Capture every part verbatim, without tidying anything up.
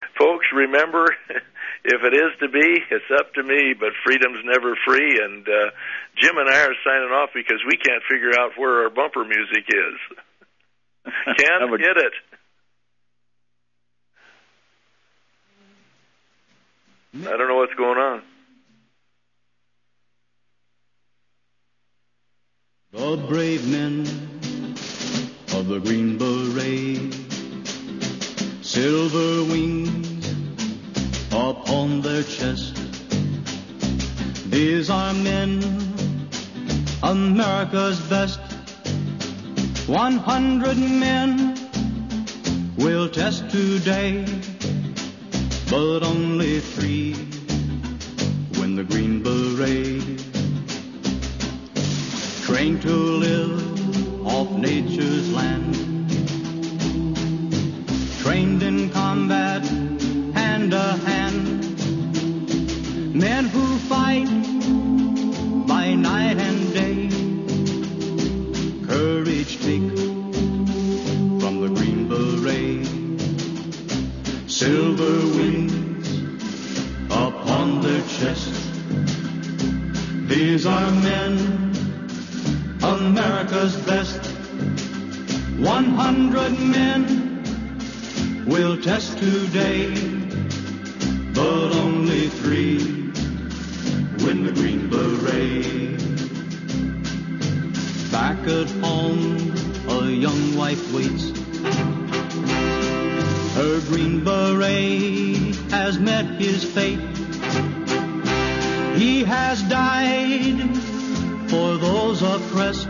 Folks, remember, if it is to be, it's up to me, but freedom's never free. And uh, Jim and I are signing off because we can't figure out where our bumper music is. Ken, a... hit it. I don't know what's going on. The brave men of the Green Beret, silver wings upon their chest. These are men, America's best. One hundred men will test today, but only three win the Green Beret. Trained to live off nature's land, trained in combat hand to hand, men who fight by night and day, courage take from the Green Beret, silver wings upon their chest. These are men, America's best. One hundred men will test today, but only three win the Green Beret. Back at home, a young wife waits. Her Green Beret has met his fate. He has died for those oppressed,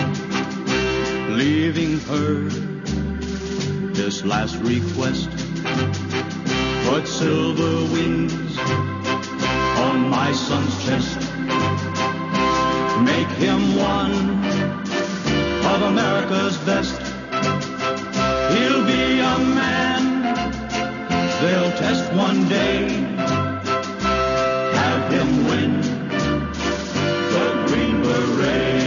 leaving her this last request. Put silver wings on my son's chest. Make him one of America's best. He'll be a man they'll test one day. Have him win the Green Beret.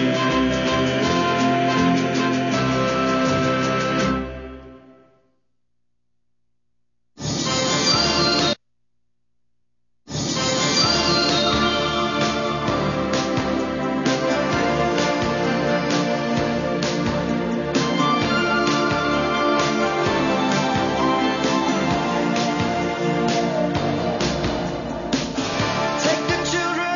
Take the children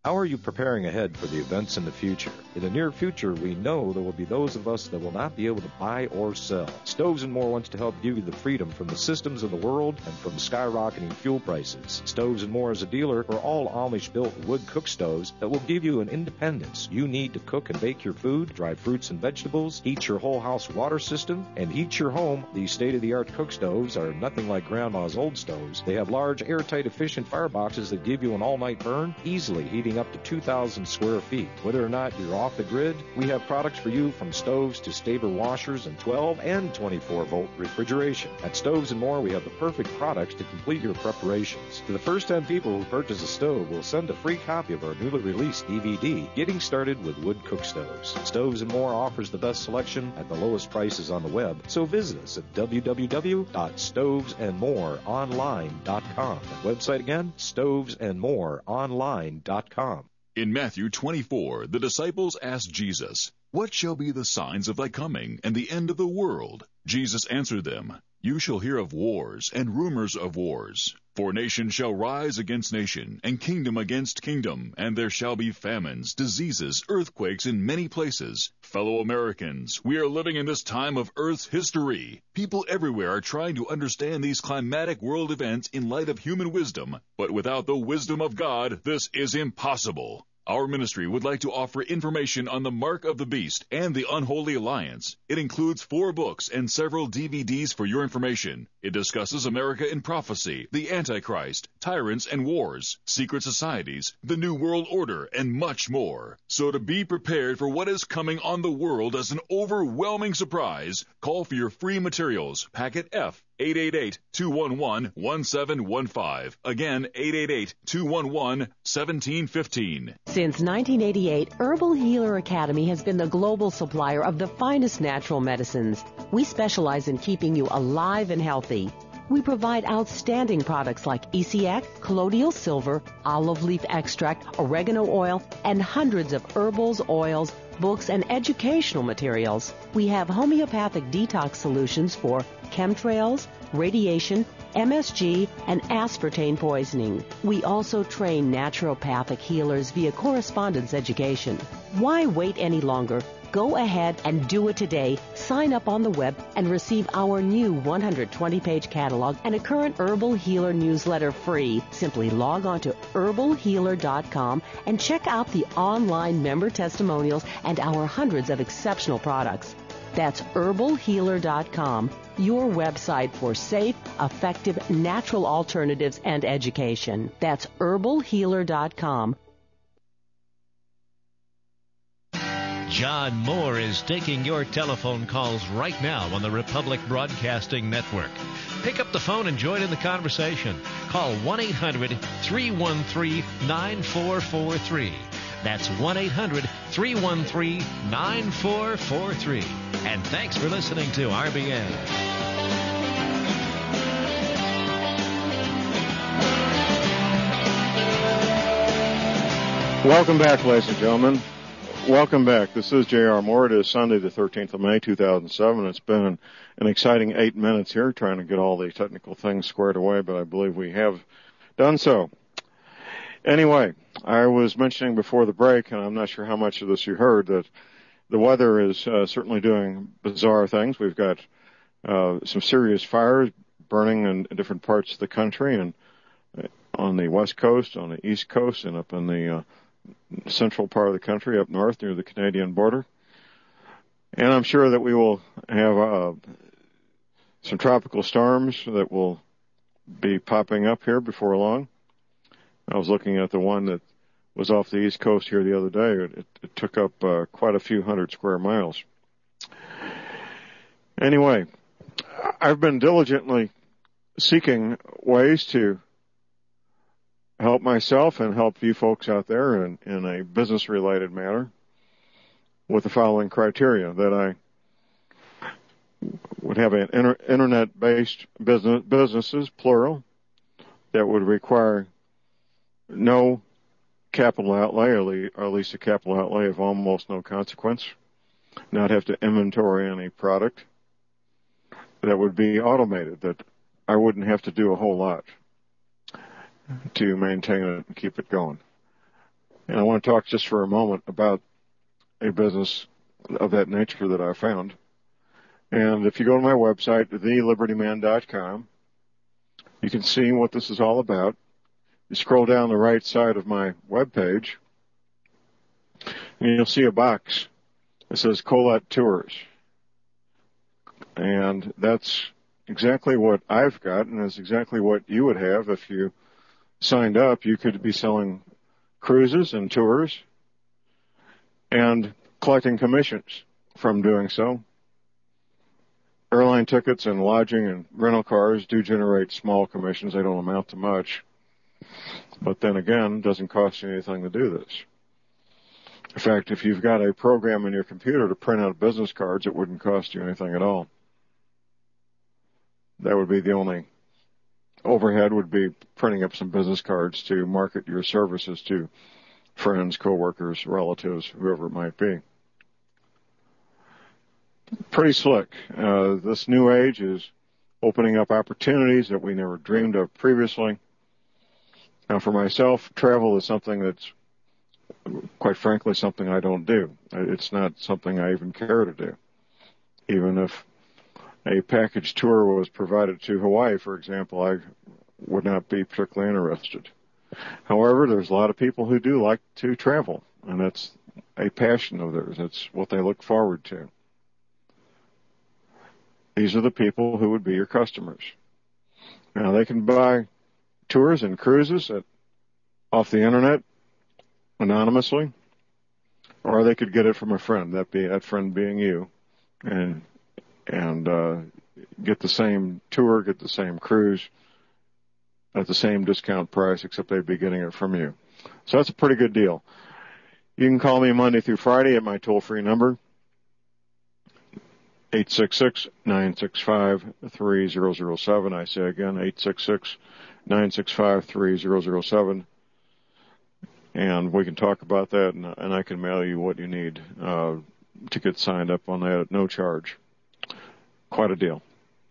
How are you preparing ahead for the events in the future? In the near future, we know there will be those of us that will not be able to buy or sell. Stoves and More wants to help give you the freedom from the systems of the world and from skyrocketing fuel prices. Stoves and More is a dealer for all Amish-built wood cook stoves that will give you an independence you need to cook and bake your food, dry fruits and vegetables, heat your whole house water system, and heat your home. These state-of-the-art cook stoves are nothing like Grandma's old stoves. They have large, airtight, efficient fireboxes that give you an all-night burn, easily heating up to two thousand square feet. Whether or not you're off the grid, we have products for you from stoves to Staber washers and twelve and twenty-four volt refrigeration. At Stoves and More, we have the perfect products to complete your preparations. To the first ten people who purchase a stove, we'll send a free copy of our newly released D V D, Getting Started with Wood Cook Stoves. Stoves and More offers the best selection at the lowest prices on the web, so visit us at w w w dot stoves and more online dot com. That website again, stoves and more online dot com. In Matthew twenty-four, the disciples asked Jesus, "What shall be the signs of thy coming and the end of the world?" Jesus answered them, "You shall hear of wars and rumors of wars. For nation shall rise against nation, and kingdom against kingdom, and there shall be famines, diseases, earthquakes in many places." Fellow Americans, we are living in this time of Earth's history. People everywhere are trying to understand these climatic world events in light of human wisdom, but without the wisdom of God, this is impossible. Our ministry would like to offer information on the Mark of the Beast and the Unholy Alliance. It includes four books and several D V Ds for your information. It discusses America in prophecy, the Antichrist, tyrants and wars, secret societies, the New World Order, and much more. So to be prepared for what is coming on the world as an overwhelming surprise, call for your free materials, packet F, eight eight eight, two one one, one seven one five. Again, eight eight eight, two one one, one seven one five. Since nineteen eighty-eight, Herbal Healer Academy has been the global supplier of the finest natural medicines. We specialize in keeping you alive and healthy. We provide outstanding products like E C X, colloidal silver, olive leaf extract, oregano oil, and hundreds of herbals, oils, books, and educational materials. We have homeopathic detox solutions for chemtrails, radiation, M S G, and aspartame poisoning. We also train naturopathic healers via correspondence education. Why wait any longer? Go ahead and do it today. Sign up on the web and receive our new one hundred twenty page catalog and a current Herbal Healer newsletter free. Simply log on to herbal healer dot com and check out the online member testimonials and our hundreds of exceptional products. That's herbal healer dot com, your website for safe, effective, natural alternatives and education. That's herbal healer dot com. John Moore is taking your telephone calls right now on the Republic Broadcasting Network. Pick up the phone and join in the conversation. Call one eight hundred, three one three, nine four four three. That's one eight hundred, three one three, nine four four three. And thanks for listening to R B N. Welcome back, ladies and gentlemen. Welcome back. This is J R. Moore. It is Sunday, the thirteenth of May, two thousand seven. It's been an, an exciting eight minutes here trying to get all the technical things squared away, but I believe we have done so. Anyway, I was mentioning before the break, and I'm not sure how much of this you heard, that the weather is uh, certainly doing bizarre things. We've got uh, some serious fires burning in, in different parts of the country, and on the West Coast, on the East Coast, and up in the uh, central part of the country, up north near the Canadian border. And I'm sure that we will have uh, some tropical storms that will be popping up here before long. I was looking at the one that was off the East Coast here the other day. It, it took up uh, quite a few hundred square miles. Anyway, I've been diligently seeking ways to help myself and help you folks out there in, in a business-related manner with the following criteria: that I would have an inter- internet-based business, businesses, plural, that would require no capital outlay, or at least a capital outlay of almost no consequence, not have to inventory any product, that would be automated, that I wouldn't have to do a whole lot to maintain it and keep it going. And I want to talk just for a moment about a business of that nature that I found. And if you go to my website, the liberty man dot com, you can see what this is all about. You scroll down the right side of my webpage, and you'll see a box that says Colette Tours. And that's exactly what I've got, and that's exactly what you would have if you signed up. You could be selling cruises and tours and collecting commissions from doing so. Airline tickets and lodging and rental cars do generate small commissions. They don't amount to much. But then again, it doesn't cost you anything to do this. In fact, if you've got a program in your computer to print out business cards, it wouldn't cost you anything at all. That would be the only overhead, would be printing up some business cards to market your services to friends, coworkers, relatives, whoever it might be. Pretty slick. Uh, this new age is opening up opportunities that we never dreamed of previously. Now, for myself, travel is something that's, quite frankly, something I don't do. It's not something I even care to do. Even if a package tour was provided to Hawaii, for example, I would not be particularly interested. However, there's a lot of people who do like to travel, and that's a passion of theirs. It's what they look forward to. These are the people who would be your customers. Now, they can buy tours and cruises at, off the internet anonymously, or they could get it from a friend, that be that friend being you, and and uh, get the same tour, get the same cruise at the same discount price, except they'd be getting it from you. So that's a pretty good deal. You can call me Monday through Friday at my toll-free number, eight six six, nine six five, three zero zero seven. I say again, eight six six, nine six five, three zero zero seven. And we can talk about that, and, and I can mail you what you need uh, to get signed up on that at no charge. Quite a deal.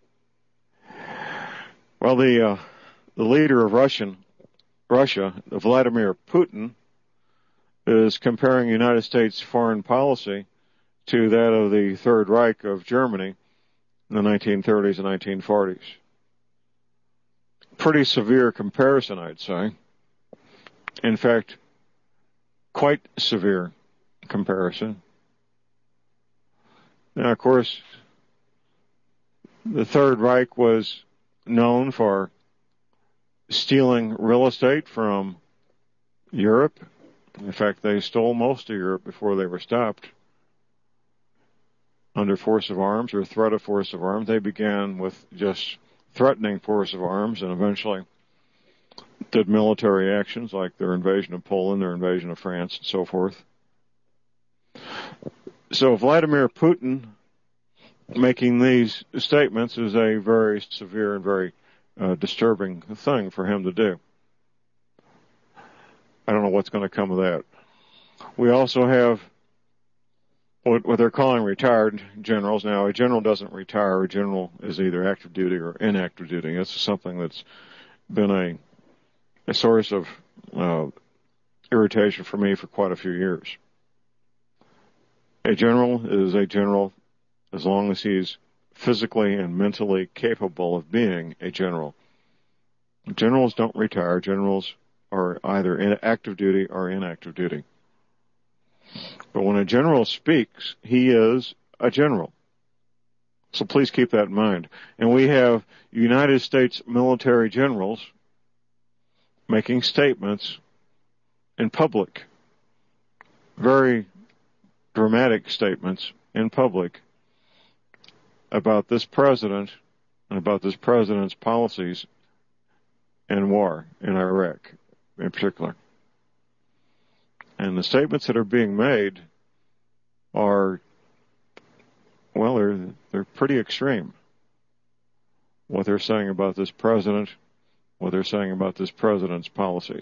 Well, the uh, the leader of Russian Russia, Vladimir Putin, is comparing United States foreign policy to that of the Third Reich of Germany in the nineteen thirties and nineteen forties. Pretty severe comparison, I'd say. In fact, quite severe comparison. Now, of course, the Third Reich was known for stealing real estate from Europe. In fact, they stole most of Europe before they were stopped. Under force of arms or threat of force of arms, they began with just threatening force of arms and eventually did military actions like their invasion of Poland, their invasion of France, and so forth. So Vladimir Putin making these statements is a very severe and very uh, disturbing thing for him to do. I don't know what's going to come of that. We also have what, what they're calling retired generals. Now, a general doesn't retire. A general is either active duty or inactive duty. This is something that's been a, a source of uh, irritation for me for quite a few years. A general is a general as long as he's physically and mentally capable of being a general. Generals don't retire. Generals are either in active duty or inactive duty. But when a general speaks, he is a general. So please keep that in mind. And we have United States military generals making statements in public, very dramatic statements in public about this president and about this president's policies in war in Iraq in particular. And the statements that are being made are, well, they're, they're pretty extreme. What they're saying about this president, what they're saying about this president's policies.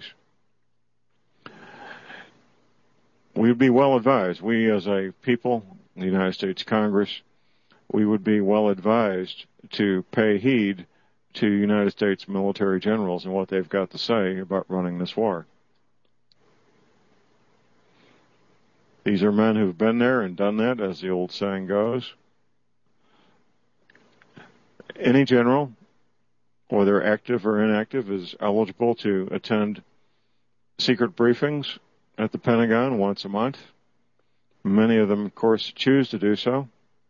We'd be well advised, we as a people, the United States Congress, we would be well advised to pay heed to United States military generals and what they've got to say about running this war. These are men who've been there and done that, as the old saying goes. Any general, whether active or inactive, is eligible to attend secret briefings at the Pentagon once a month. Many of them, of course, choose to do so.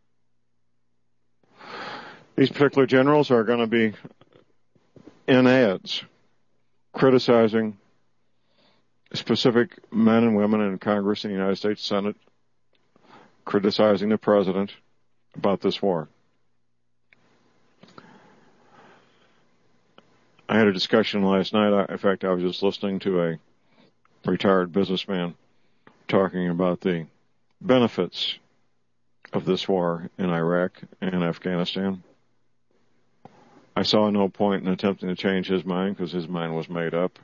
These particular generals are going to be in ads criticizing specific men and women in Congress and the United States Senate, criticizing the president about this war. I had a discussion last night. In fact, I was just listening to a retired businessman talking about the benefits of this war in Iraq and Afghanistan. I saw no point in attempting to change his mind because his mind was made up.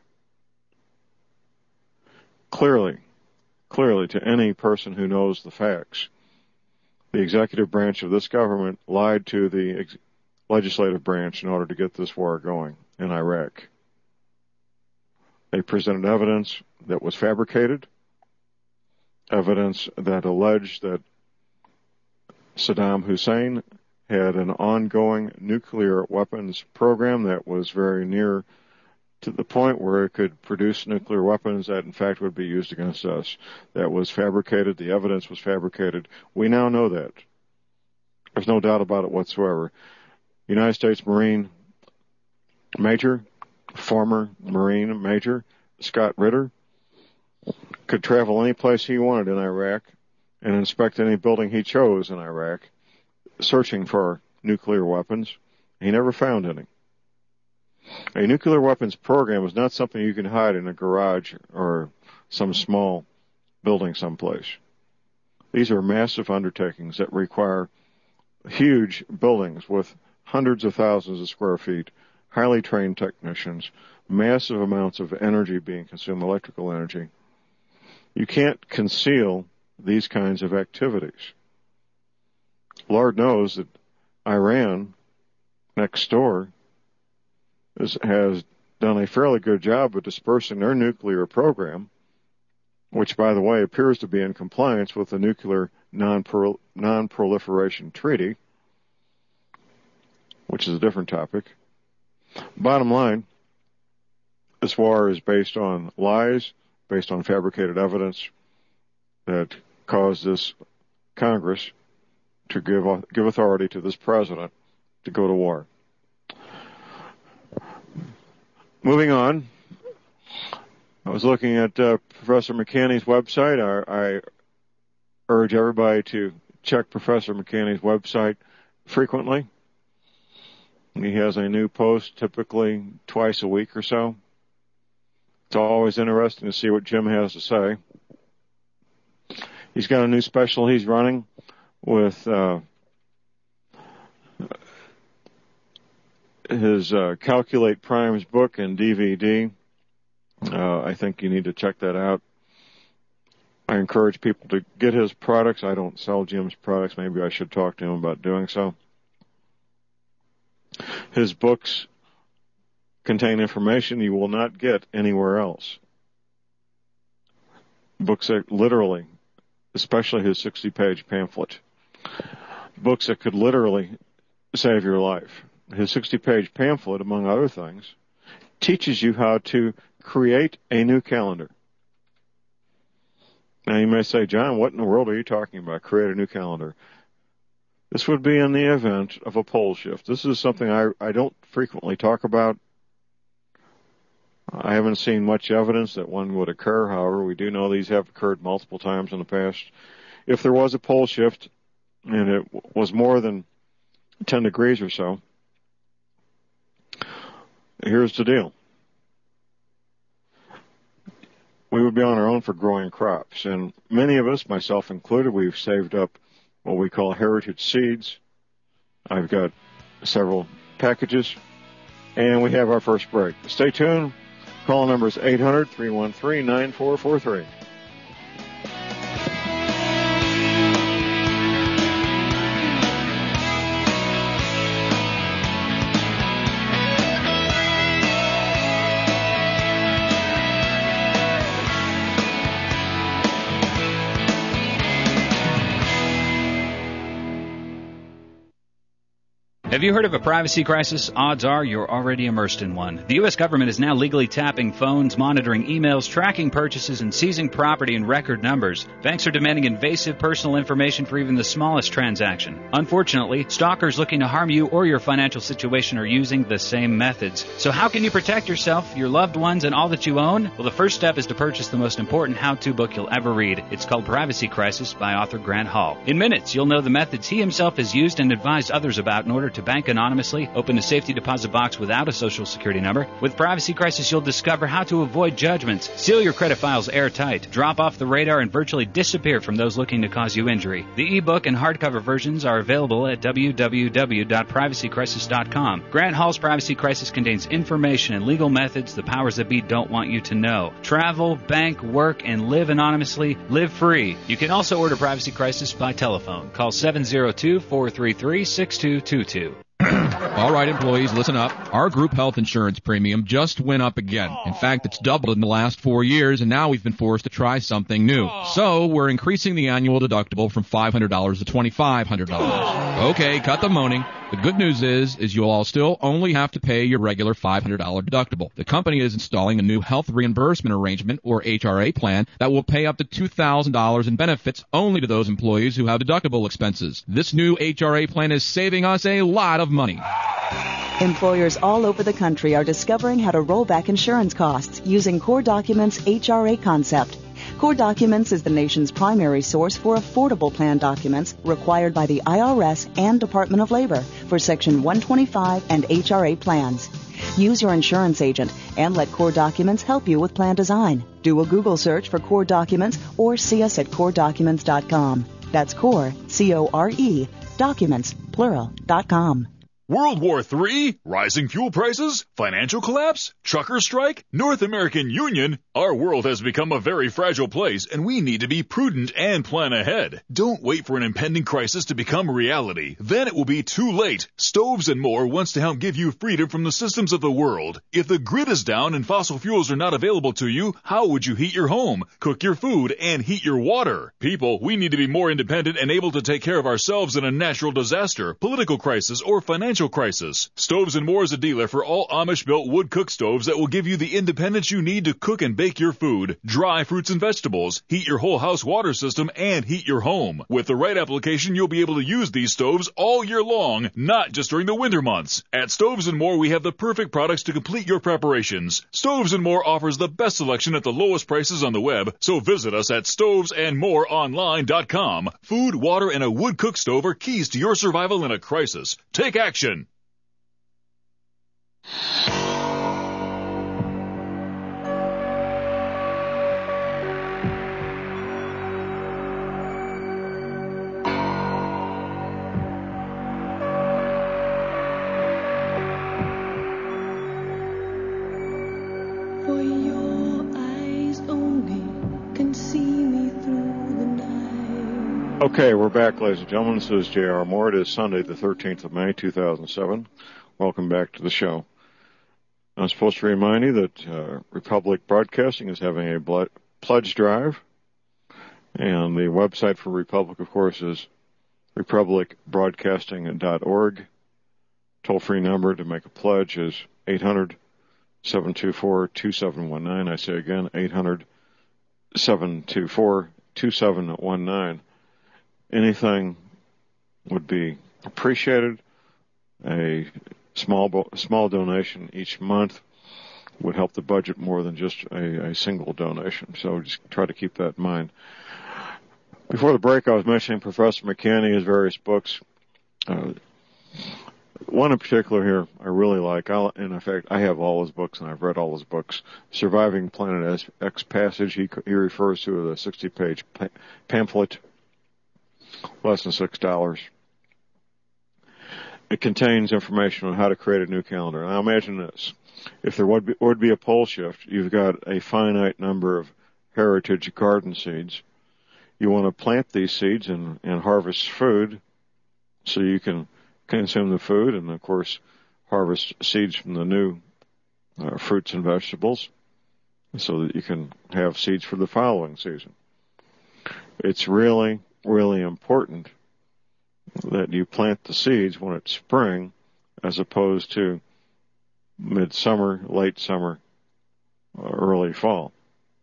Clearly, clearly to any person who knows the facts, the executive branch of this government lied to the ex- legislative branch in order to get this war going in Iraq. They presented evidence that was fabricated, evidence that alleged that Saddam Hussein had an ongoing nuclear weapons program that was very near to the point where it could produce nuclear weapons that, in fact, would be used against us. That was fabricated. The evidence was fabricated. We now know that. There's no doubt about it whatsoever. United States Marine Major, former Marine Major, Scott Ritter, could travel any place he wanted in Iraq and inspect any building he chose in Iraq, searching for nuclear weapons. He never found any. A nuclear weapons program is not something you can hide in a garage or some small building someplace. These are massive undertakings that require huge buildings with hundreds of thousands of square feet, highly trained technicians, massive amounts of energy being consumed, electrical energy. You can't conceal these kinds of activities. Lord knows that Iran, next door, is, has done a fairly good job of dispersing their nuclear program, which, by the way, appears to be in compliance with the Nuclear Non-Pro- Non-Proliferation Treaty, which is a different topic. Bottom line, this war is based on lies, based on fabricated evidence that caused this Congress to give give authority to this president to go to war. Moving on, I was looking at uh, Professor McCanney's website. I, I urge everybody to check Professor McCanney's website frequently. He has a new post typically twice a week or so. It's always interesting to see what Jim has to say. He's got a new special he's running with uh, his uh, Calculate Primes book and D V D. Uh, I think you need to check that out. I encourage people to get his products. I don't sell Jim's products. Maybe I should talk to him about doing so. His books contain information you will not get anywhere else. Books that literally, especially his sixty-page pamphlet, books that could literally save your life. His sixty-page pamphlet, among other things, teaches you how to create a new calendar. Now, you may say, John, what in the world are you talking about, create a new calendar? This would be in the event of a pole shift. This is something I, I don't frequently talk about. I haven't seen much evidence that one would occur. However, we do know these have occurred multiple times in the past. If there was a pole shift and it was more than ten degrees or so, here's the deal. We would be on our own for growing crops. And many of us, myself included, we've saved up what we call heritage seeds. I've got several packages. And we have our first break. Stay tuned. Call number is eight hundred, three one three, nine four four three. Have you heard of a privacy crisis? Odds are you're already immersed in one. The U S government is now legally tapping phones, monitoring emails, tracking purchases, and seizing property in record numbers. Banks are demanding invasive personal information for even the smallest transaction. Unfortunately, stalkers looking to harm you or your financial situation are using the same methods. So how can you protect yourself, your loved ones, and all that you own? Well, the first step is to purchase the most important how-to book you'll ever read. It's called Privacy Crisis by author Grant Hall. In minutes, you'll know the methods he himself has used and advised others about in order to bank anonymously, open a safety deposit box without a social security number. With Privacy Crisis, you'll discover how to avoid judgments, seal your credit files airtight, drop off the radar, and virtually disappear from those looking to cause you injury. The ebook and hardcover versions are available at w w w dot privacy crisis dot com. Grant Hall's Privacy Crisis contains information and legal methods the powers that be don't want you to know. Travel, bank, work, and live anonymously. Live free. You can also order Privacy Crisis by telephone. Call seven zero two, four three three, six two two two. All right, employees, listen up. Our group health insurance premium just went up again. In fact, it's doubled in the last four years, and now we've been forced to try something new. So we're increasing the annual deductible from five hundred dollars to twenty-five hundred dollars. Okay, cut the moaning. The good news is, is you'll all still only have to pay your regular five hundred dollars deductible. The company is installing a new health reimbursement arrangement, or H R A plan, that will pay up to two thousand dollars in benefits only to those employees who have deductible expenses. This new H R A plan is saving us a lot of money. Employers all over the country are discovering how to roll back insurance costs using Core Documents' H R A concept. Core Documents is the nation's primary source for affordable plan documents required by the I R S and Department of Labor for Section one twenty-five and H R A plans. Use your insurance agent and let Core Documents help you with plan design. Do a Google search for Core Documents or see us at core documents dot com. That's Core, C O R E, documents, plural, dot com. World War Three? Rising fuel prices? Financial collapse? Trucker strike? North American Union? Our world has become a very fragile place, and we need to be prudent and plan ahead. Don't wait for an impending crisis to become reality. Then it will be too late. Stoves and More wants to help give you freedom from the systems of the world. If the grid is down and fossil fuels are not available to you, how would you heat your home, cook your food, and heat your water? People, we need to be more independent and able to take care of ourselves in a natural disaster, political crisis, or financial crisis. Stoves and More is a dealer for all Amish-built wood cook stoves that will give you the independence you need to cook and bake your food, dry fruits and vegetables, heat your whole house water system, and heat your home. With the right application, you'll be able to use these stoves all year long, not just during the winter months. At Stoves and More, we have the perfect products to complete your preparations. Stoves and More offers the best selection at the lowest prices on the web, so visit us at stoves and more online dot com. Food, water, and a wood cook stove are keys to your survival in a crisis. Take action. For your eyes only can see me through the night. Okay, we're back, ladies and gentlemen. This is J R. Moore. It is Sunday, the thirteenth of May, two thousand seven. Welcome back to the show. I'm supposed to remind you that uh, Republic Broadcasting is having a blood pledge drive. And the website for Republic, of course, is republic broadcasting dot org. Toll-free number to make a pledge is eight hundred, seven two four, two seven one nine. I say again, eight hundred, seven two four, two seven one nine. Anything would be appreciated. A small small donation each month would help the budget more than just a, a single donation. So just try to keep that in mind. Before the break, I was mentioning Professor McCanny, his various books. Uh, one in particular here I really like. I'll, and in fact, I have all his books, and I've read all his books. Surviving Planet X Passage, he, he refers to as a sixty-page pa- pamphlet, less than six dollars. It contains information on how to create a new calendar. Now imagine this. If there would be, would be a pole shift, you've got a finite number of heritage garden seeds. You want to plant these seeds and, and harvest food so you can consume the food and, of course, harvest seeds from the new uh, fruits and vegetables so that you can have seeds for the following season. It's really, really important that you plant the seeds when it's spring as opposed to midsummer, late summer, early fall.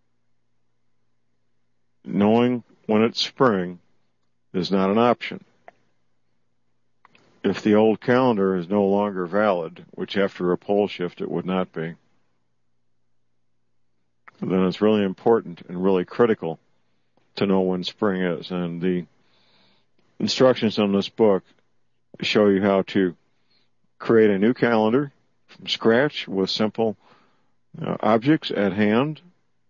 Knowing when it's spring is not an option. If the old calendar is no longer valid, which after a pole shift it would not be, then it's really important and really critical to know when spring is. And the instructions on this book show you how to create a new calendar from scratch with simple uh, objects at hand.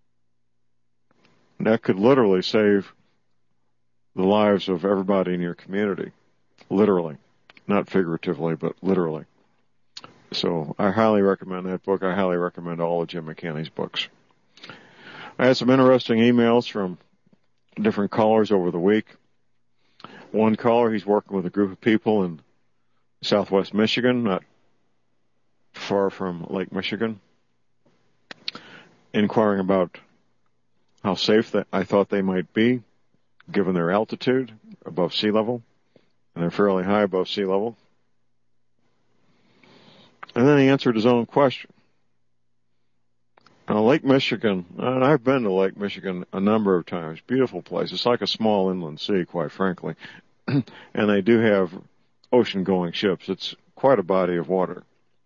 And that could literally save the lives of everybody in your community. Literally. Not figuratively, but literally. So I highly recommend that book. I highly recommend all of Jim McCanney's books. I had some interesting emails from different callers over the week. One caller, he's working with a group of people in southwest Michigan, not far from Lake Michigan, inquiring about how safe that I thought they might be, given their altitude above sea level, and they're fairly high above sea level. And then he answered his own question. Now, Lake Michigan, and I've been to Lake Michigan a number of times. Beautiful place. It's like a small inland sea, quite frankly. And they do have ocean-going ships. It's quite a body of water.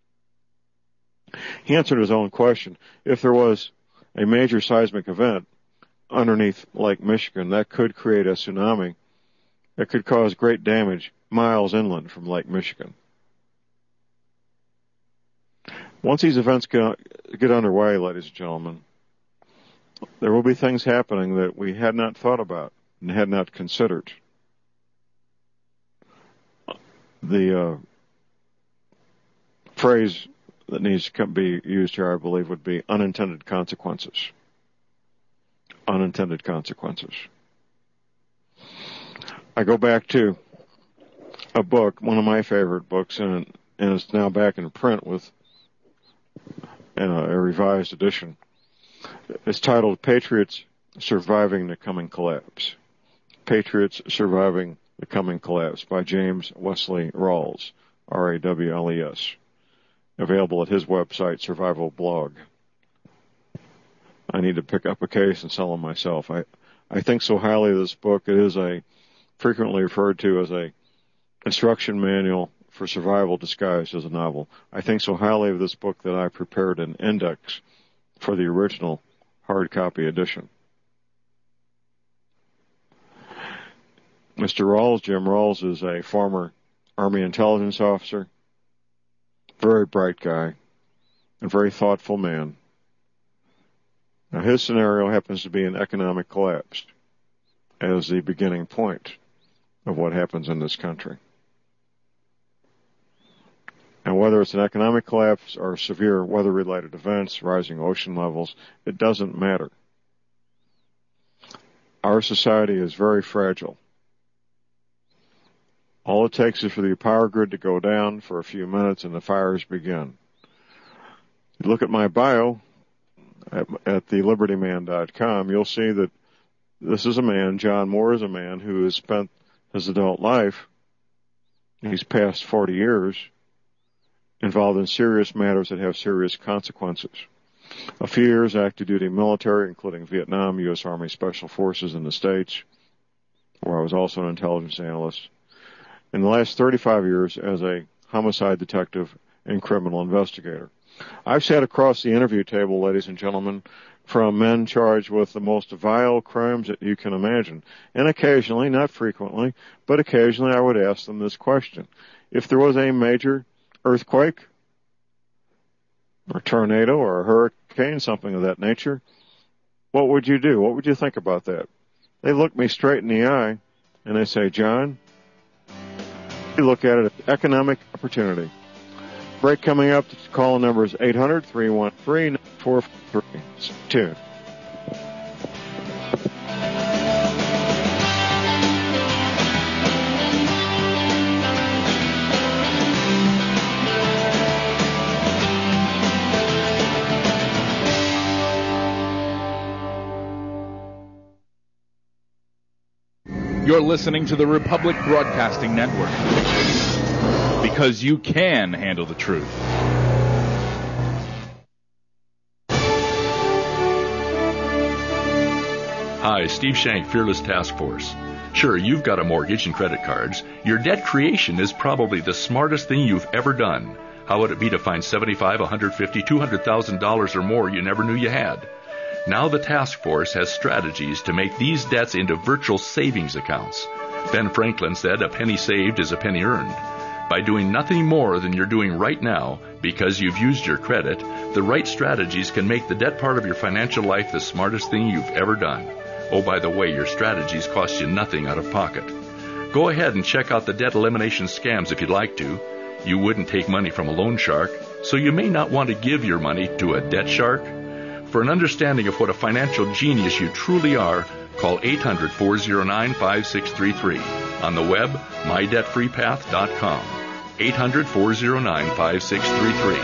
He answered his own question. If there was a major seismic event underneath Lake Michigan, that could create a tsunami that could cause great damage miles inland from Lake Michigan. Once these events get, get underway, ladies and gentlemen, there will be things happening that we had not thought about and had not considered. The uh, phrase that needs to be used here, I believe, would be unintended consequences. Unintended consequences. I go back to a book, one of my favorite books, and, and it's now back in print with in a, a revised edition. It's titled Patriots Surviving the Coming Collapse. Patriots Surviving the Coming Collapse by James Wesley Rawls, R A W L E S. Available at his website, Survival Blog. I need to pick up a case and sell them myself. I, I think so highly of this book. It is a frequently referred to as a instruction manual for survival disguised as a novel. I think so highly of this book that I prepared an index for the original hard copy edition. Mister Rawls, Jim Rawls, is a former Army intelligence officer, very bright guy, a very thoughtful man. Now, his scenario happens to be an economic collapse as the beginning point of what happens in this country. And whether it's an economic collapse or severe weather-related events, rising ocean levels, it doesn't matter. Our society is very fragile. All it takes is for the power grid to go down for a few minutes and the fires begin. You look at my bio at, at the liberty man dot com, you'll see that this is a man, John Moore is a man who has spent his adult life, he's past forty years, involved in serious matters that have serious consequences. A few years active duty military, including Vietnam, U S Army Special Forces in the States, where I was also an intelligence analyst. In the last thirty-five years as a homicide detective and criminal investigator. I've sat across the interview table, ladies and gentlemen, from men charged with the most vile crimes that you can imagine. And occasionally, not frequently, but occasionally I would ask them this question. If there was a major earthquake, or tornado, or a hurricane, something of that nature, what would you do? What would you think about that? They look me straight in the eye, and they say, John, you look at it as economic opportunity. Break coming up. The call number is eight hundred, three one three, nine four four three. Stay tuned. You're listening to the Republic Broadcasting Network. because you can handle the truth. Hi, Steve Shank, Fearless Task Force. Sure, you've got a mortgage and credit cards. Your debt creation is probably the smartest thing you've ever done. How would it be to find seventy-five, one hundred fifty, two hundred thousand dollars or more you never knew you had? Now the task force has strategies to make these debts into virtual savings accounts. Ben Franklin said, "A penny saved is a penny earned." By doing nothing more than you're doing right now, because you've used your credit, the right strategies can make the debt part of your financial life the smartest thing you've ever done. Oh, by the way, your strategies cost you nothing out of pocket. Go ahead and check out the debt elimination scams if you'd like to. You wouldn't take money from a loan shark, so you may not want to give your money to a debt shark. For an understanding of what a financial genius you truly are, call eight hundred, four oh nine, five six three three. On the web, my debt free path dot com. eight hundred, four oh nine, five six three three.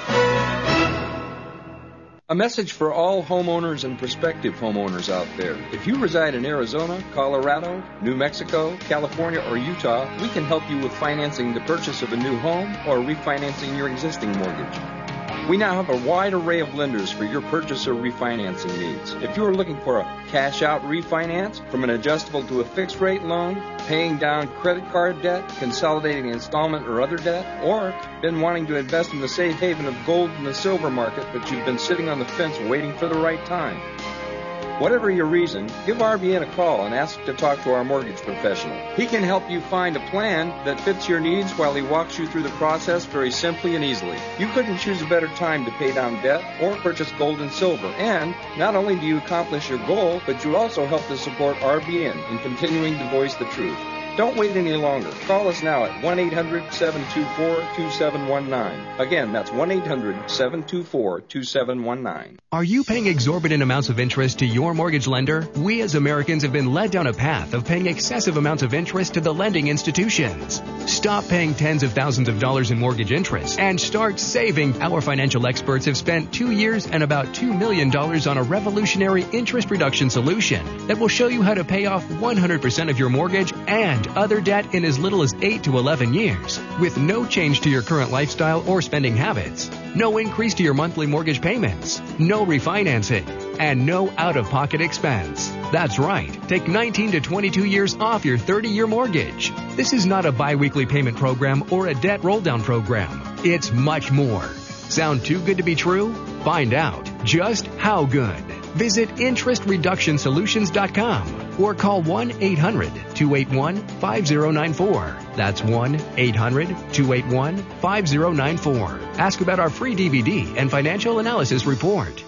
A message for all homeowners and prospective homeowners out there. If you reside in Arizona, Colorado, New Mexico, California, or Utah, we can help you with financing the purchase of a new home or refinancing your existing mortgage. We now have a wide array of lenders for your purchase or refinancing needs. If you are looking for a cash-out refinance, from an adjustable to a fixed-rate loan, paying down credit card debt, consolidating installment or other debt, or been wanting to invest in the safe haven of gold and the silver market, but you've been sitting on the fence waiting for the right time. Whatever your reason, give R B N a call and ask to talk to our mortgage professional. He can help you find a plan that fits your needs while he walks you through the process very simply and easily. You couldn't choose a better time to pay down debt or purchase gold and silver. And not only do you accomplish your goal, but you also help to support R B N in continuing to voice the truth. Don't wait any longer. Call us now at one eight hundred, seven two four, two seven one nine. Again, that's one eight hundred, seven two four, two seven one nine. Are you paying exorbitant amounts of interest to your mortgage lender? We as Americans have been led down a path of paying excessive amounts of interest to the lending institutions. Stop paying tens of thousands of dollars in mortgage interest and start saving. Our financial experts have spent two years and about two million dollars on a revolutionary interest reduction solution that will show you how to pay off one hundred percent of your mortgage and other debt in as little as eight to eleven years, with no change to your current lifestyle or spending habits, no increase to your monthly mortgage payments, no refinancing, and no out-of-pocket expense. That's right. Take nineteen to twenty-two years off your thirty-year mortgage. This is not a bi-weekly payment program or a debt roll-down program. It's much more. Sound too good to be true? Find out just how good. Visit interest reduction solutions dot com or call one eight hundred, two eight one, five oh nine four. That's one eight hundred, two eight one, five oh nine four. Ask about our free D V D and financial analysis report.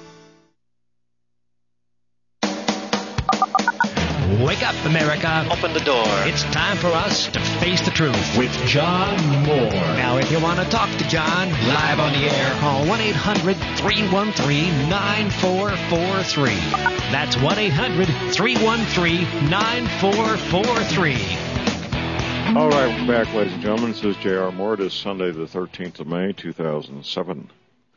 Wake up, America. Open the door. It's time for us to face the truth with John Moore. Now, if you want to talk to John live on the air, call one eight hundred, three one three, nine four four three. That's one eight hundred, three one three, nine four four three. All right, welcome back, ladies and gentlemen. This is J R. Moore. It is Sunday, the thirteenth of May, two thousand seven.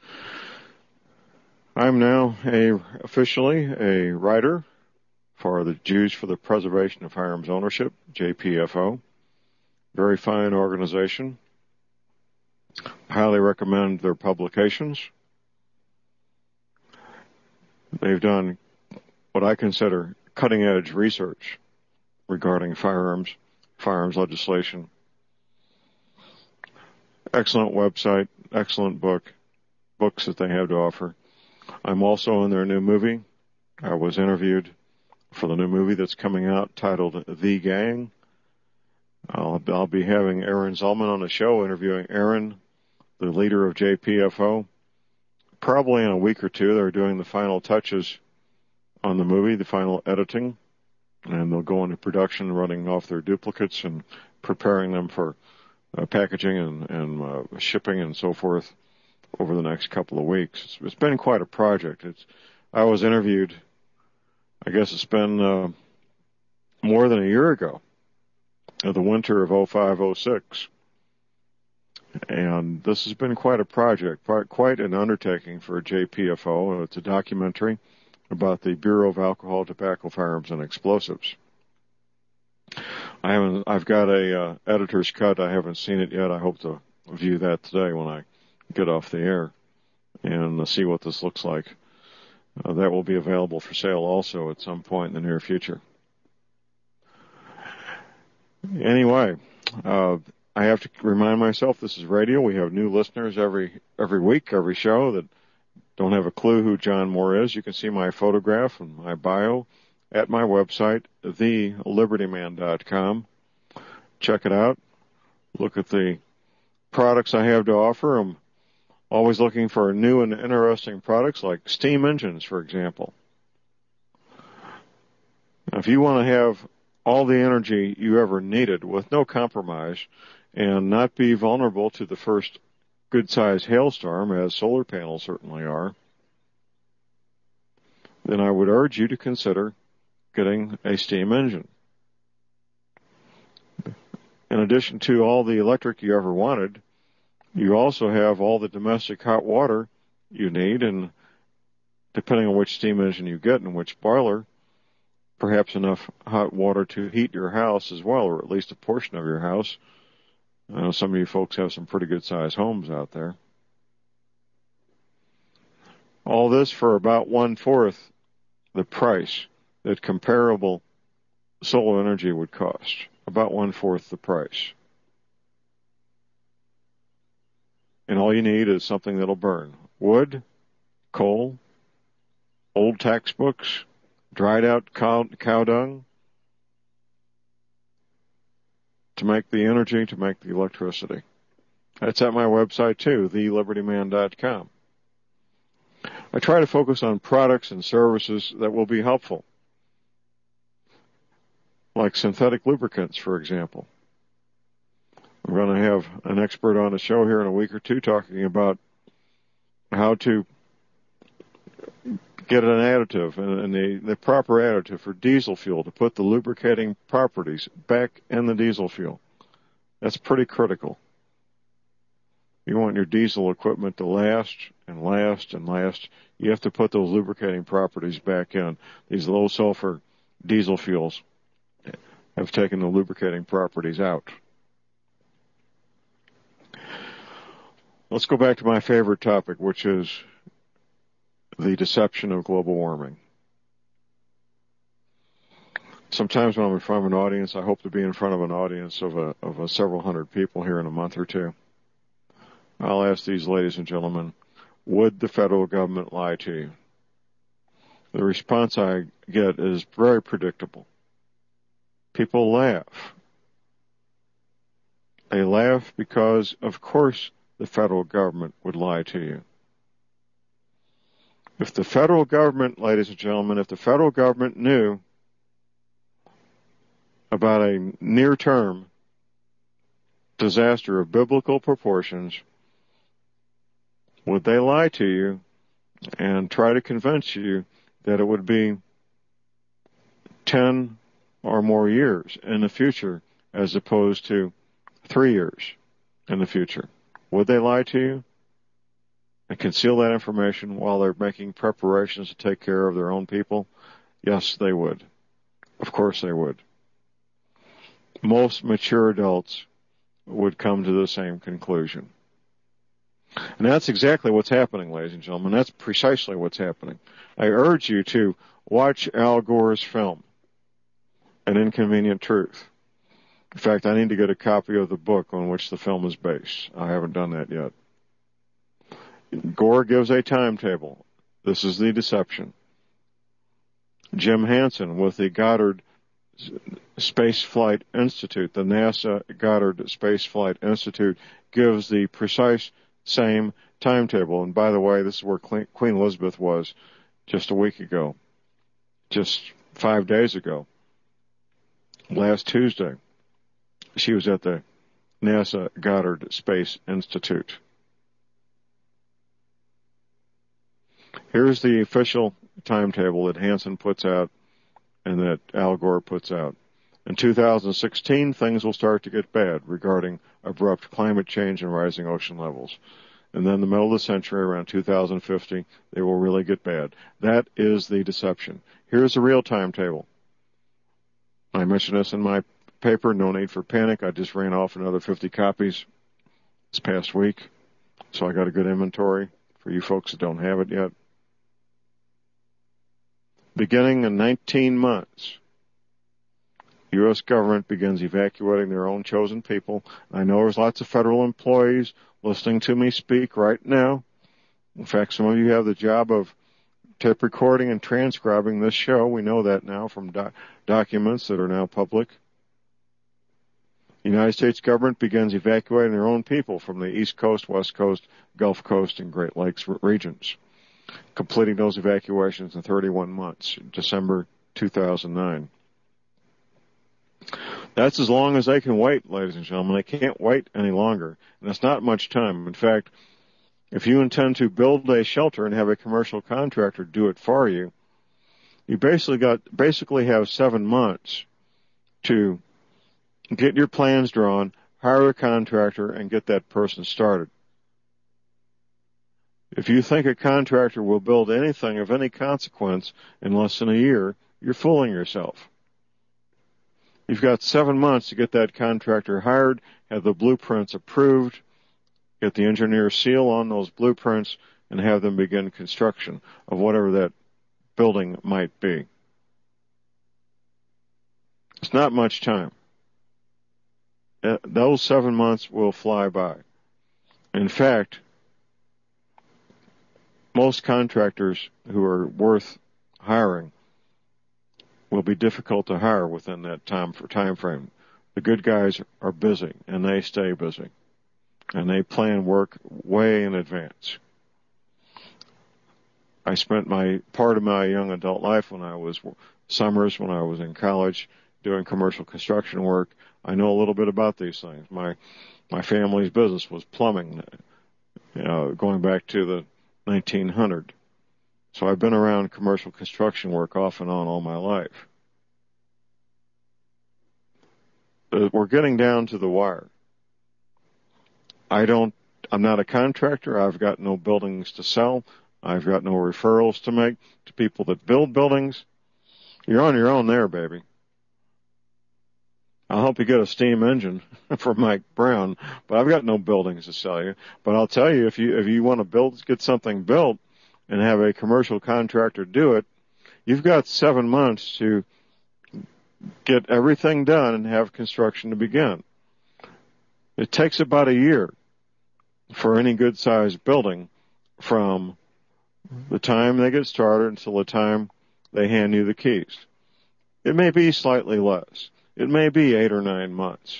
I'm now a officially a writer for the Jews for the Preservation of Firearms Ownership, J P F O. Very fine organization. Highly recommend their publications. They've done what I consider cutting-edge research regarding firearms, firearms legislation. Excellent website, excellent book, books that they have to offer. I'm also in their new movie. I was interviewed for the new movie that's coming out titled The Gang. I'll, I'll be having Aaron Zellman on the show, interviewing Aaron, the leader of J P F O. Probably in a week or two, they're doing the final touches on the movie, the final editing, and they'll go into production, running off their duplicates and preparing them for uh, packaging and, and uh, shipping and so forth over the next couple of weeks. It's, it's been quite a project. It's, I was interviewed, I guess it's been uh, more than a year ago, uh, the winter of oh five oh six. And this has been quite a project, quite an undertaking for J P F O. It's a documentary about the Bureau of Alcohol, Tobacco, Firearms, and Explosives. I haven't, I've got a uh, editor's cut. I haven't seen it yet. I hope to view that today when I get off the air and uh, see what this looks like. Uh, that will be available for sale also at some point in the near future. Anyway, uh, I have to remind myself this is radio. We have new listeners every every week, every show that don't have a clue who John Moore is. You can see my photograph and my bio at my website, the liberty man dot com. Check it out. Look at the products I have to offer. I'm always looking for new and interesting products like steam engines, for example. Now, if you want to have all the energy you ever needed with no compromise and not be vulnerable to the first good-sized hailstorm, as solar panels certainly are, then I would urge you to consider getting a steam engine. In addition to all the electric you ever wanted, you also have all the domestic hot water you need, and depending on which steam engine you get and which boiler, perhaps enough hot water to heat your house as well, or at least a portion of your house. I know some of you folks have some pretty good-sized homes out there. All this for about one-fourth the price that comparable solar energy would cost. About one-fourth the price. And all you need is something that'll burn. Wood, coal, old textbooks, dried out cow, cow dung to make the energy, to make the electricity. That's at my website too, the liberty man dot com. I try to focus on products and services that will be helpful, like synthetic lubricants, for example. I'm going to have an expert on the show here in a week or two talking about how to get an additive and the, the proper additive for diesel fuel to put the lubricating properties back in the diesel fuel. That's pretty critical. You want your diesel equipment to last and last and last. You have to put those lubricating properties back in. These low sulfur diesel fuels have taken the lubricating properties out. Let's go back to my favorite topic, which is the deception of global warming. Sometimes when I'm in front of an audience, I hope to be in front of an audience of a, of a several hundred people here in a month or two. I'll ask these ladies and gentlemen, would the federal government lie to you? The response I get is very predictable. People laugh. They laugh because, of course, the federal government would lie to you. If the federal government, ladies and gentlemen, if the federal government knew about a near-term disaster of biblical proportions, would they lie to you and try to convince you that it would be ten or more years in the future as opposed to three years in the future? Would they lie to you and conceal that information while they're making preparations to take care of their own people? Yes, they would. Of course they would. Most mature adults would come to the same conclusion. And that's exactly what's happening, ladies and gentlemen. That's precisely what's happening. I urge you to watch Al Gore's film, An Inconvenient Truth. In fact, I need to get a copy of the book on which the film is based. I haven't done that yet. Gore gives a timetable. This is the deception. Jim Hansen with the Goddard Space Flight Institute, the NASA Goddard Space Flight Institute, gives the precise same timetable. And by the way, this is where Queen Elizabeth was just a week ago, just five days ago, last Tuesday. She was at the NASA Goddard Space Institute. Here's the official timetable that Hansen puts out and that Al Gore puts out. In two thousand sixteen, things will start to get bad regarding abrupt climate change and rising ocean levels. And then the middle of the century, around two thousand fifty, they will really get bad. That is the deception. Here's the real timetable. I mentioned this in my paper, No Need for Panic. I just ran off another fifty copies this past week, so I got a good inventory for you folks that don't have it yet. Beginning in nineteen months, the U S government begins evacuating their own chosen people. I know there's lots of federal employees listening to me speak right now. In fact, some of you have the job of tape recording and transcribing this show. We know that now from doc- documents that are now public. The United States government begins evacuating their own people from the East Coast, West Coast, Gulf Coast, and Great Lakes regions, completing those evacuations in thirty-one months, December two thousand nine. That's as long as they can wait, ladies and gentlemen. They can't wait any longer, and it's not much time. In fact, if you intend to build a shelter and have a commercial contractor do it for you, you basically got basically have seven months to get your plans drawn, hire a contractor, and get that person started. If you think a contractor will build anything of any consequence in less than a year, you're fooling yourself. You've got seven months to get that contractor hired, have the blueprints approved, get the engineer seal on those blueprints, and have them begin construction of whatever that building might be. It's not much time. Those seven months will fly by. In fact, most contractors who are worth hiring will be difficult to hire within that time for time frame. The good guys are busy, and they stay busy, and they plan work way in advance. I spent my part of my young adult life when I was summers when I was in college doing commercial construction work. I know a little bit about these things. My my family's business was plumbing, you know, going back to the nineteen hundred. So I've been around commercial construction work off and on all my life. But we're getting down to the wire. I don't, I'm not a contractor. I've got no buildings to sell. I've got no referrals to make to people that build buildings. You're on your own there, baby. I'll help you get a steam engine from Mike Brown, but I've got no buildings to sell you. But I'll tell you, if you if you want to build, get something built, and have a commercial contractor do it, you've got seven months to get everything done and have construction to begin. It takes about a year for any good-sized building from the time they get started until the time they hand you the keys. It may be slightly less. It may be eight or nine months.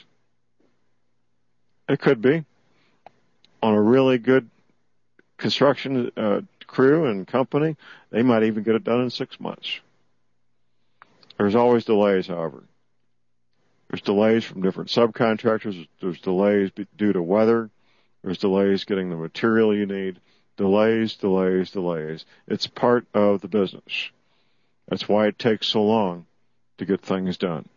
It could be. On a really good construction uh, crew and company, they might even get it done in six months. There's always delays, however. There's delays from different subcontractors. There's delays due to weather. There's delays getting the material you need. Delays, delays, delays. It's part of the business. That's why it takes so long to get things done.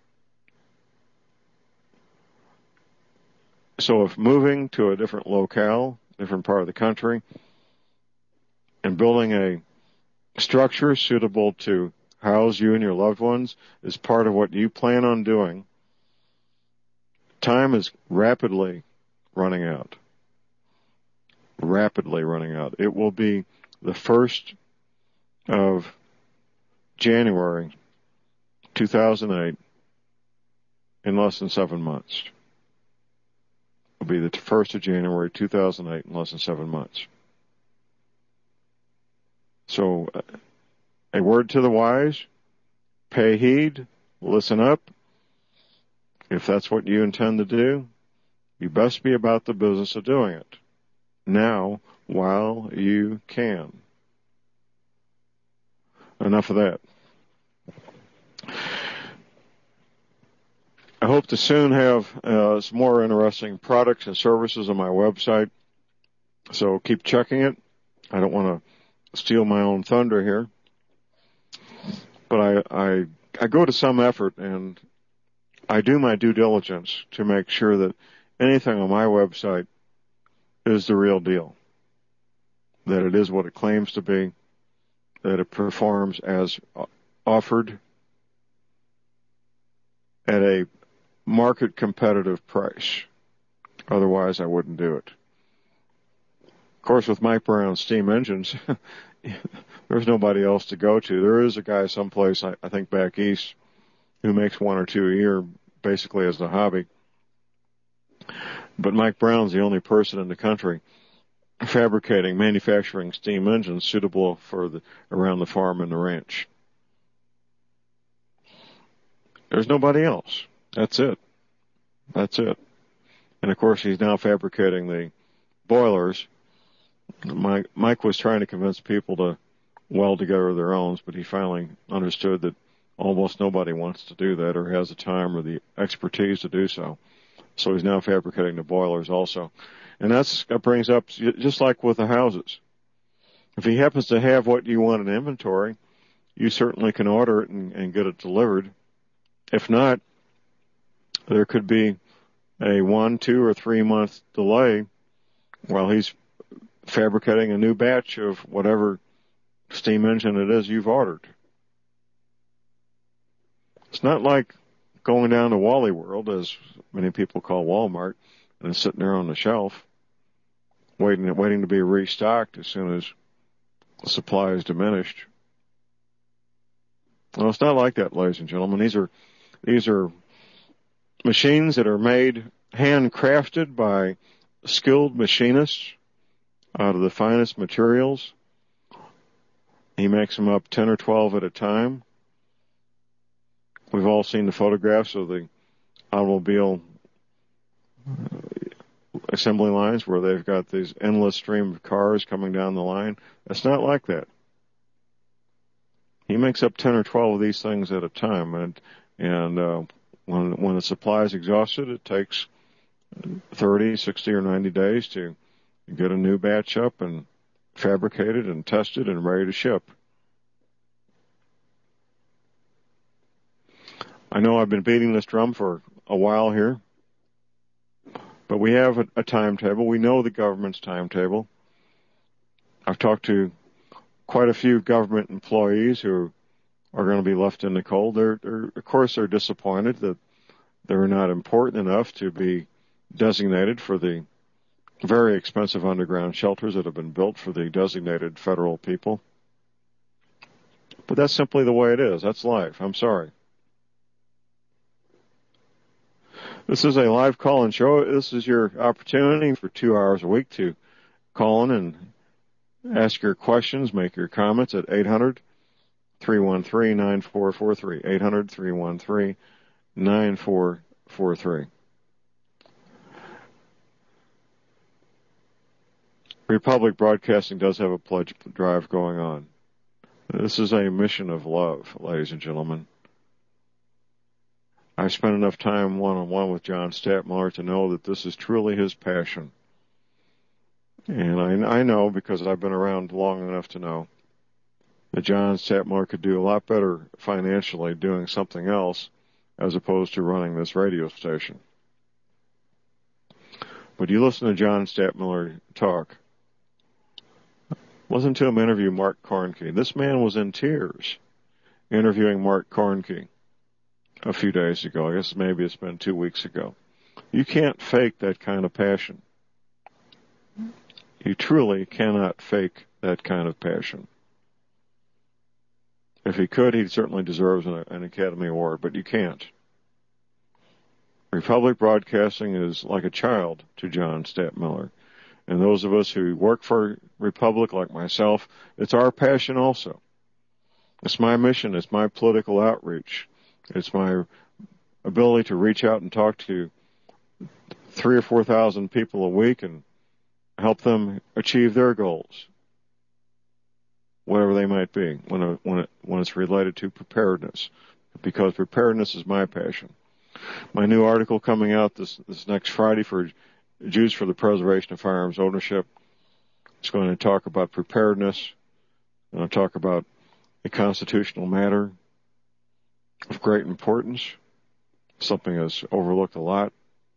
So if moving to a different locale, different part of the country, and building a structure suitable to house you and your loved ones is part of what you plan on doing, time is rapidly running out. Rapidly running out. It will be the first of January two thousand eight in less than seven months. It will be the first of January two thousand eight in less than seven months. So, a word to the wise, pay heed, listen up. If that's what you intend to do, you best be about the business of doing it now while you can. Enough of that. I hope to soon have uh, some more interesting products and services on my website, so keep checking it. I don't want to steal my own thunder here, but I, I I go to some effort and I do my due diligence to make sure that anything on my website is the real deal, that it is what it claims to be, that it performs as offered at a market competitive price. Otherwise, I wouldn't do it. Of course, with Mike Brown's steam engines, there's nobody else to go to. There is a guy someplace, I, I think back east, who makes one or two a year basically as a hobby. But Mike Brown's the only person in the country fabricating, manufacturing steam engines suitable for the around the farm and the ranch. There's nobody else. That's it. That's it. And of course, he's now fabricating the boilers. Mike, Mike was trying to convince people to weld together their own, but he finally understood that almost nobody wants to do that or has the time or the expertise to do so. So he's now fabricating the boilers also. And that's, that brings up, just like with the houses. If he happens to have what you want in inventory, you certainly can order it and, and get it delivered. If not, there could be a one, two, or three month delay while he's fabricating a new batch of whatever steam engine it is you've ordered. It's not like going down to Wally World, as many people call Walmart, and sitting there on the shelf, waiting waiting to be restocked as soon as the supply is diminished. Well, it's not like that, ladies and gentlemen. These are these are machines that are made, handcrafted by skilled machinists out of the finest materials. He makes them up ten or twelve at a time. We've all seen the photographs of the automobile assembly lines where they've got these endless stream of cars coming down the line. It's not like that. He makes up ten or twelve of these things at a time, and and uh, when when the supply is exhausted, it takes thirty, sixty, or ninety days to get a new batch up and fabricated and tested and ready to ship. I know I've been beating this drum for a while here, but we have a, a timetable. We know the government's timetable. I've talked to quite a few government employees who are going to be left in the cold. They're, they're, of course, they're disappointed that they're not important enough to be designated for the very expensive underground shelters that have been built for the designated federal people. But that's simply the way it is. That's life. I'm sorry. This is a live call-in show. This is your opportunity for two hours a week to call in and ask your questions, make your comments at eight hundred, three one three, nine four four three. eight hundred, three one three, nine four four three. Republic Broadcasting does have a pledge drive going on. This is a mission of love, ladies and gentlemen. I spent enough time one-on-one with John Stadtmiller to know that this is truly his passion. And I, I know, because I've been around long enough to know, that John Stadtmiller could do a lot better financially doing something else as opposed to running this radio station. But you listen to John Stadtmiller talk. Listen to him interview Mark Kornke. This man was in tears interviewing Mark Kornke a few days ago. I guess maybe it's been two weeks ago. You can't fake that kind of passion. You truly cannot fake that kind of passion. If he could, he certainly deserves an, an Academy Award, but you can't. Republic Broadcasting is like a child to John Stadtmiller. And those of us who work for Republic, like myself, it's our passion also. It's my mission. It's my political outreach. It's my ability to reach out and talk to three or four thousand people a week and help them achieve their goals, whatever they might be, when it, when it, when it's related to preparedness, because preparedness is my passion. My new article coming out this this next Friday for Jews for the Preservation of Firearms Ownership is going to talk about preparedness. I'm going to talk about a constitutional matter of great importance, something that's overlooked a lot.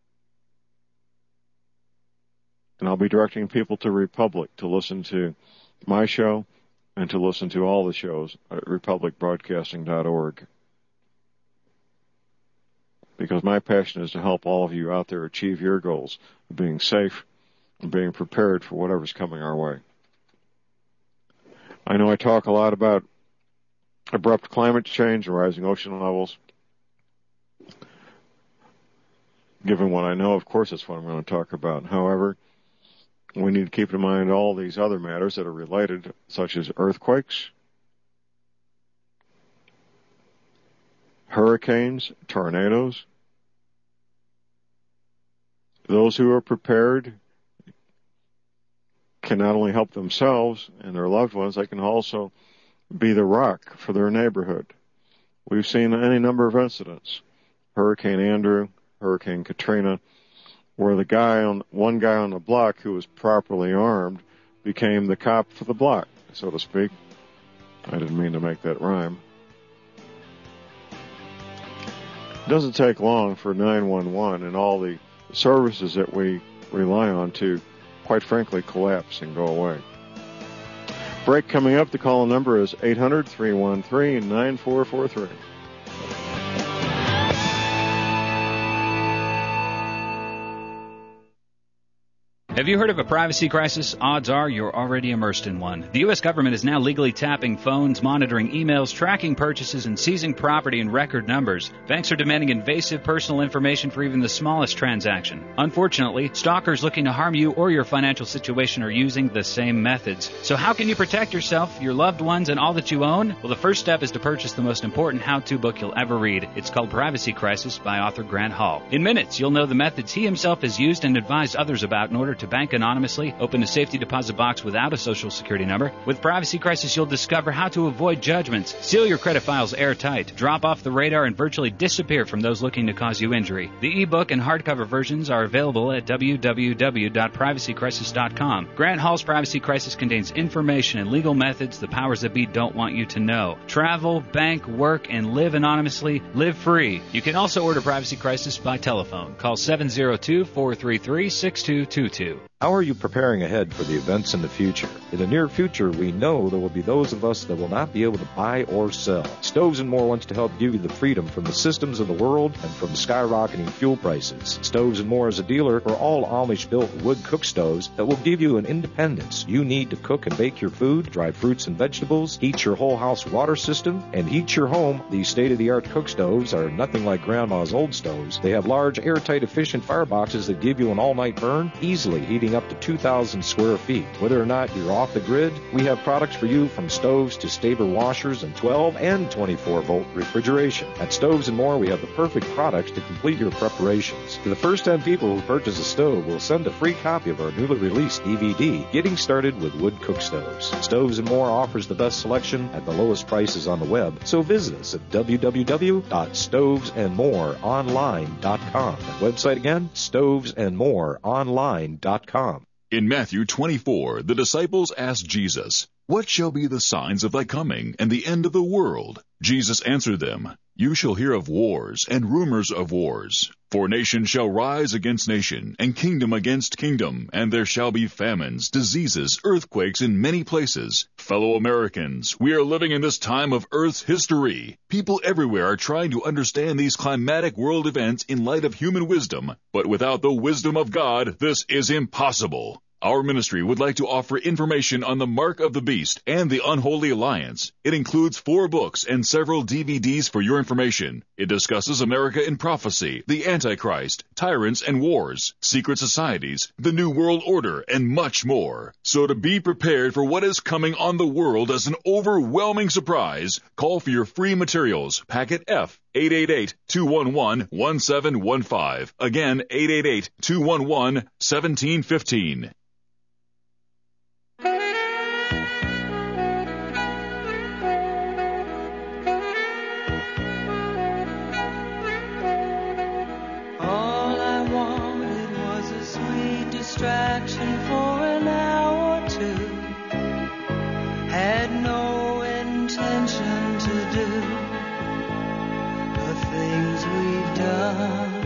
And I'll be directing people to Republic to listen to my show and to listen to all the shows at republic broadcasting dot org. Because my passion is to help all of you out there achieve your goals of being safe, being prepared for whatever's coming our way. I know I talk a lot about abrupt climate change and rising ocean levels. Given what I know, of course, that's what I'm going to talk about. However, we need to keep in mind all these other matters that are related, such as earthquakes, hurricanes, tornadoes. Those who are prepared can not only help themselves and their loved ones, they can also be the rock for their neighborhood. We've seen any number of incidents, Hurricane Andrew, Hurricane Katrina, where the guy on one guy on the block who was properly armed became the cop for the block, so to speak. I didn't mean to make that rhyme. It doesn't take long for nine one one and all the services that we rely on to, quite frankly, collapse and go away. Break coming up. The call number is eight hundred, three one three, nine four four three. Have you heard of a privacy crisis? Odds are you're already immersed in one. The U S government is now legally tapping phones, monitoring emails, tracking purchases, and seizing property in record numbers. Banks are demanding invasive personal information for even the smallest transaction. Unfortunately, stalkers looking to harm you or your financial situation are using the same methods. So how can you protect yourself, your loved ones, and all that you own? Well, the first step is to purchase the most important how-to book you'll ever read. It's called Privacy Crisis by author Grant Hall. In minutes, you'll know the methods he himself has used and advised others about in order to bank anonymously, open a safety deposit box without a social security number. With Privacy Crisis, you'll discover how to avoid judgments, seal your credit files airtight, drop off the radar, and virtually disappear from those looking to cause you injury. The ebook and hardcover versions are available at w w w dot privacy crisis dot com. Grant Hall's Privacy Crisis contains information and legal methods the powers that be don't want you to know. Travel, bank, work, and live anonymously. Live free. You can also order Privacy Crisis by telephone. Call seven zero two, four three three, six two two two. How are you preparing ahead for the events in the future? In the near future, we know there will be those of us that will not be able to buy or sell. Stoves and More wants to help give you the freedom from the systems of the world and from skyrocketing fuel prices. Stoves and More is a dealer for all Amish-built wood cook stoves that will give you an independence you need to cook and bake your food, dry fruits and vegetables, heat your whole house water system, and heat your home. These state-of-the-art cook stoves are nothing like Grandma's old stoves. They have large, airtight, efficient fireboxes that give you an all-night burn, easily heating up to two thousand square feet. Whether or not you're off the grid, we have products for you from stoves to Staber washers and twelve and twenty-four volt refrigeration. At Stoves and More, we have the perfect products to complete your preparations. To the first ten people who purchase a stove, we'll send a free copy of our newly released D V D, Getting Started with Wood Cook Stoves. Stoves and More offers the best selection at the lowest prices on the web, so visit us at w w w dot stoves and more online dot com. That website again, stoves and more online dot com. In Matthew twenty-four, the disciples asked Jesus, "What shall be the signs of thy coming and the end of the world?" Jesus answered them, "You shall hear of wars and rumors of wars. For nation shall rise against nation, and kingdom against kingdom, and there shall be famines, diseases, earthquakes in many places." Fellow Americans, we are living in this time of Earth's history. People everywhere are trying to understand these climatic world events in light of human wisdom, but without the wisdom of God, this is impossible. Our ministry would like to offer information on the Mark of the Beast and the Unholy Alliance. It includes four books and several D V Ds for your information. It discusses America in prophecy, the Antichrist, tyrants and wars, secret societies, the New World Order, and much more. So to be prepared for what is coming on the world as an overwhelming surprise, call for your free materials, packet F, eight eight eight, two one one, one seven one five. Again, eight eight eight, two one one, one seven one five. Distraction for an hour or two. Had no intention to do the things we've done.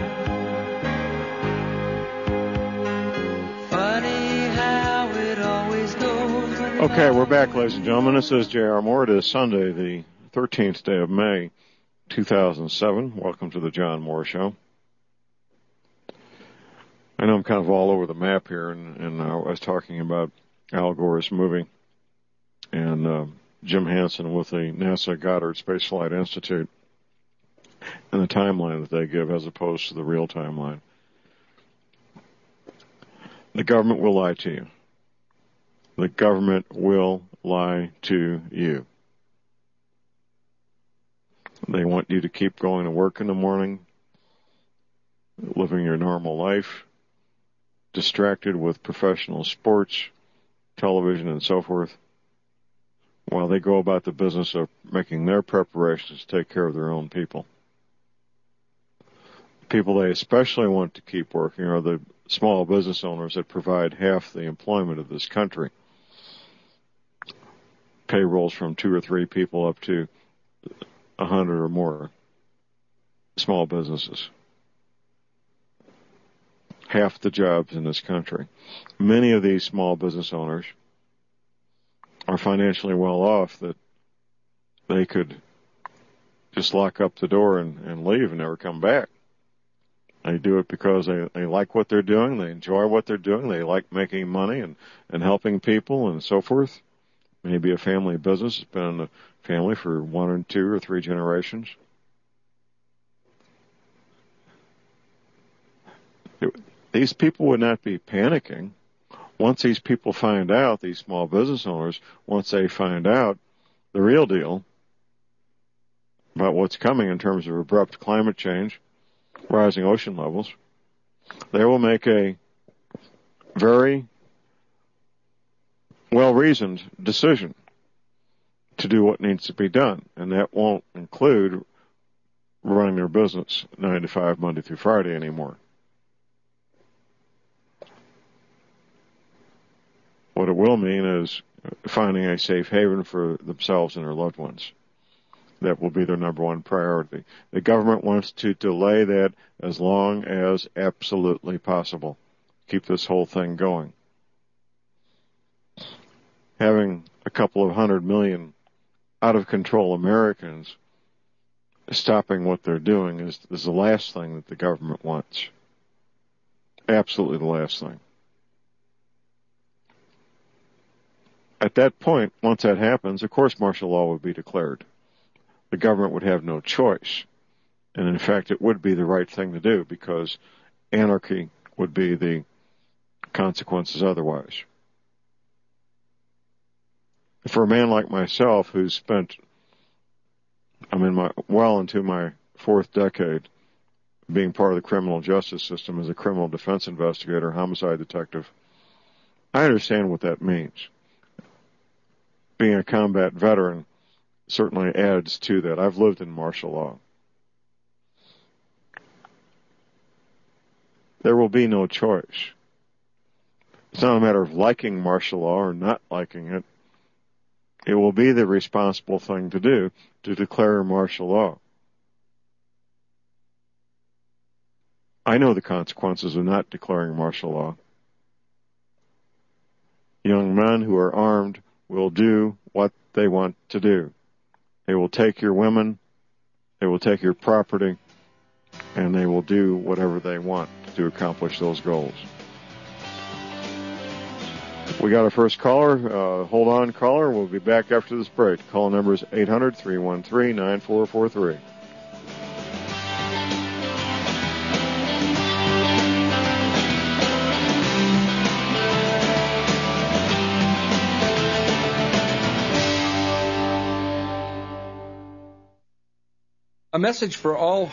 Funny how it always goes. Okay, we're back, ladies and gentlemen. This is J R Moore. It is Sunday, the thirteenth day of May, two thousand seven. Welcome to the John Moore Show. I know I'm kind of all over the map here, and, and I was talking about Al Gore's movie and uh, Jim Hansen with the NASA Goddard Space Flight Institute and the timeline that they give as opposed to the real timeline. The government will lie to you. The government will lie to you. They want you to keep going to work in the morning, living your normal life, distracted with professional sports, television, and so forth, while they go about the business of making their preparations to take care of their own people. People they especially want to keep working are the small business owners that provide half the employment of this country. Payrolls from two or three people up to a hundred or more small businesses. Half the jobs in this country. Many of these small business owners are financially well off that they could just lock up the door and, and leave and never come back. They do it because they, they like what they're doing, they enjoy what they're doing, they like making money and, and helping people and so forth. Maybe a family business, it's been in the family for one or two or three generations. It, These people would not be panicking. Once these people find out, these small business owners, once they find out the real deal about what's coming in terms of abrupt climate change, rising ocean levels, they will make a very well-reasoned decision to do what needs to be done. And that won't include running their business nine to five, Monday through Friday anymore. What it will mean is finding a safe haven for themselves and their loved ones. That will be their number one priority. The government wants to delay that as long as absolutely possible. Keep this whole thing going. Having a couple of hundred million out-of-control Americans stopping what they're doing is, is the last thing that the government wants. Absolutely the last thing. At that point, once that happens, of course martial law would be declared. The government would have no choice. And in fact, it would be the right thing to do because anarchy would be the consequences otherwise. For a man like myself who's spent, I'm in my, well into my fourth decade being part of the criminal justice system as a criminal defense investigator, homicide detective, I understand what that means. Being a combat veteran certainly adds to that. I've lived in martial law. There will be no choice. It's not a matter of liking martial law or not liking it. It will be the responsible thing to do to declare martial law. I know the consequences of not declaring martial law. Young men who are armed will do what they want to do. They will take your women, they will take your property, and they will do whatever they want to accomplish those goals. We got our first caller. Uh, hold on, caller. We'll be back after this break. Call number is eight hundred, three one three, nine four four three. A message for all